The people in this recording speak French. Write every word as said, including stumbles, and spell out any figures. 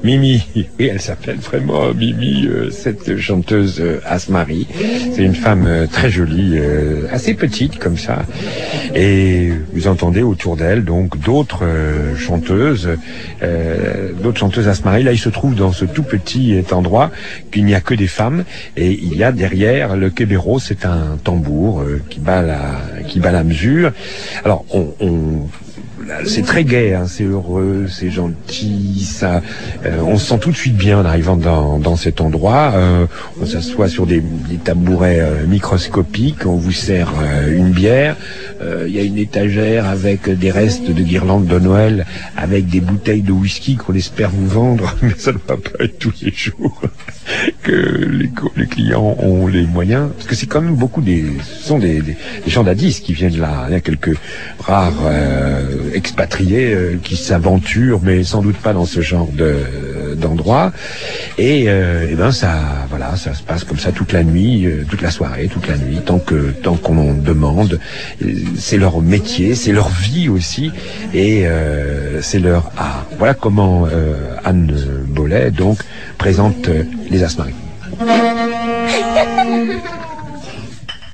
Mimi, oui, elle s'appelle vraiment Mimi, euh, cette chanteuse euh, Asmari. C'est une femme euh, très jolie, euh, assez petite comme ça. Et vous entendez autour d'elle donc d'autres euh, chanteuses, euh, d'autres chanteuses Asmari. Là, il se trouve dans ce tout petit endroit qu'il n'y a que des femmes. Et il y a derrière le kébéro, c'est un tambour euh, qui bat la, qui bat la mesure. Alors, on, on c'est très gai, hein, c'est heureux, c'est gentil, ça, euh, on se sent tout de suite bien en arrivant dans, dans cet endroit. Euh, on s'assoit sur des, des tabourets euh, microscopiques, on vous sert euh, une bière. Euh, Il y a une étagère avec des restes de guirlandes de Noël, avec des bouteilles de whisky qu'on espère vous vendre, mais ça ne va pas être tous les jours que les, les clients ont les moyens, parce que c'est quand même beaucoup des, ce sont des, des, des gens d'Addis qui viennent là. Il y a quelques rares euh, expatriés euh, qui s'aventurent, mais sans doute pas dans ce genre de d'endroit. Et, euh, et ben ça, voilà, ça se passe comme ça toute la nuit, euh, toute la soirée, toute la nuit, tant que tant qu'on demande. C'est leur métier, c'est leur vie aussi, et euh, c'est leur art. Voilà comment euh, Anne Bollet donc présente euh, les Asmari.